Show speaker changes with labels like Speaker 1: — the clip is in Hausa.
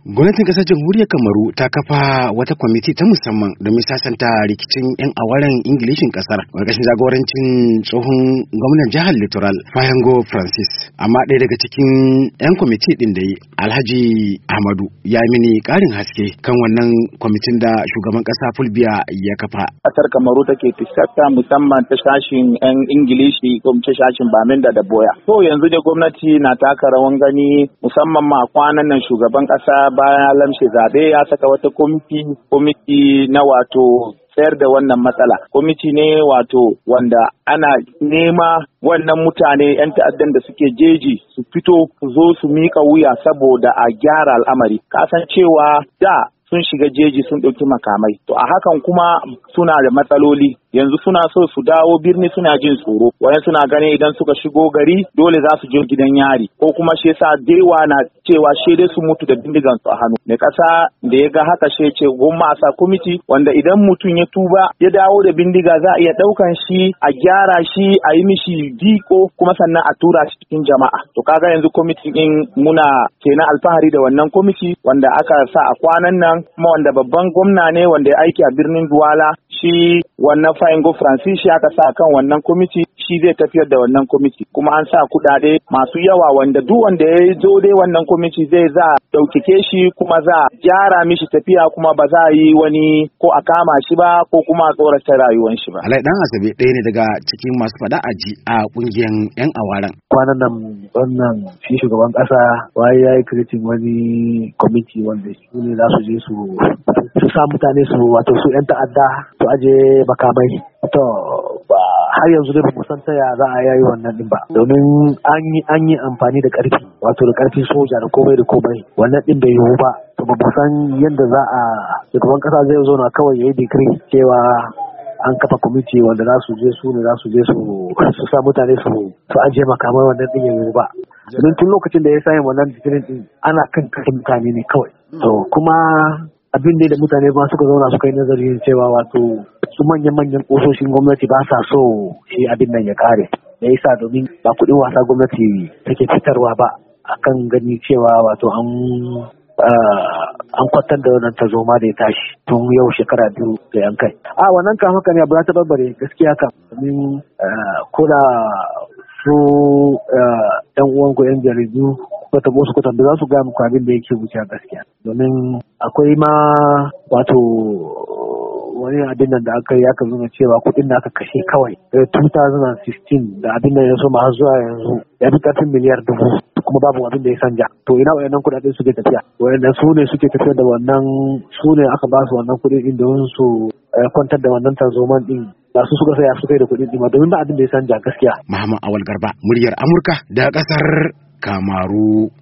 Speaker 1: Gwamnatin ƙasar jamhuriyar Kamaru ta kafa wata kwamiti ta musamman domin sasanta rikicin 'yan awaren Ingilishin ƙasar ƙarƙashin jagorancin tsohon gwamnan jihar Littoral Fayango Francis. Amma ɗaya daga cikin 'yan kwamiti ɗin da yi Alhaji Ahmadu ya mini ƙarin haske kan wannan kwamitin da shugaban ƙasa Fulbiya ya kafa.
Speaker 2: Ƙasar Kamaru take fuskanta musamman ta shashin 'yan Ingilishi ko ta shashin Baminda da Boya. To yanzu da gwamnati na taka rawan gani musamman ma kwanan nan shugaban ƙasa bayan lamshe zaɓe ya saka wata komiti na wato tsayar da wannan matsala. Komiti ne wato wanda ana nema wannan mutane 'yan ta'addan da suke jeji su fito su zo su miƙa wuya saboda a gyara al'amari. Kasan cewa da sun shiga jeji sun ɗauki makamai. To a hakan kuma suna da matsaloli. Yanzu suna so su dawo birni suna jin tsoro. Wayan suna ganin idan suka shigo gari dole za su je gidan yari. Ko kuma shi yasa dewa na cewa shi dai su mutu da bindigan su a hannu. Mai ƙasa da ya ga haka shi ce gomma a sa kwamiti wanda idan mutum ya tuba ya dawo da bindiga za a iya ɗaukan shi a gyara shi a yi mishi diko kuma sannan a tura shi cikin jama'a. To kaga yanzu kwamitin din muna kenan alfahari da wannan kwamiti wanda aka sa a kwanan nan kuma wanda babban gwamna ne wanda ya aiki a birnin Duwala shi wannan Fayango Francis aka sa kan wannan kwamiti shi zai tafiyar da wannan kwamiti kuma an sa kuɗaɗe masu yawa wanda duk wanda ya zo dai wannan kwamiti zai za ɗaukake shi kuma za gyara mishi tafiya kuma ba za a yi wani ko a kama shi ba ko kuma a tsorata rayuwar shi ba.
Speaker 1: Alai Dan Asabe ɗaya ne daga cikin masu faɗa aji a ƙungiyar 'yan awaren.
Speaker 3: Kwanan nan wannan shi shugaban ƙasa waye ya yi creating wani kwamiti wanda su ne za su je su sa mutane su wato su 'yan ta'adda su aje makamai. To ba har yanzu dai ba mu san ta ya za a yayi wannan din ba domin an yi amfani da ƙarfi wato da ƙarfin soja da komai wannan din bai yiwu ba. To ba mu san yadda za a shugaban ƙasa zai zo na kawai yayi decree cewa an kafa kwamiti wanda za su je su sa mutane su ajiye makamai wannan din ya yiwu ba. Don tun lokacin da ya sa yin wannan decree din ana kan kashe mutane ne kawai. To kuma abin da mutane ba suka zauna suka yi nazari cewa wato su manyan ƙososhin gwamnati ba sa so shi abin nan ya kare. Da yasa domin ba kuɗin wasa gwamnati take fitarwa ba akan gani cewa wato an kwatar da wannan tazoma da ya tashi tun yau shekara 2 da yan kai. Wannan kan haka ne abu ta barbare gaskiya kan domin ko da su ɗan uwan ku 'yan jaridu kuka tabo su kuka za su gaya muku abin da yake wuce gaskiya domin akwai ma wato wani abin nan da aka yi aka nuna cewa kuɗin da aka kashe kawai 2016 da abin da ya so ma zuwa yanzu ya fi ƙarfin miliyar 2 kuma babu abin da ya sanja. To ina wayannan kuɗaɗen suke tafiya wayannan su ne suke tafiya da wannan su ne aka ba su wannan kuɗin din don su kwantar da wannan tarzoman din ba su suka saya su kai da kuɗin din domin ba abin da ya sanja gaskiya.
Speaker 1: Muhammad Awal Garba muryar Amurka da ƙasar Kamaru.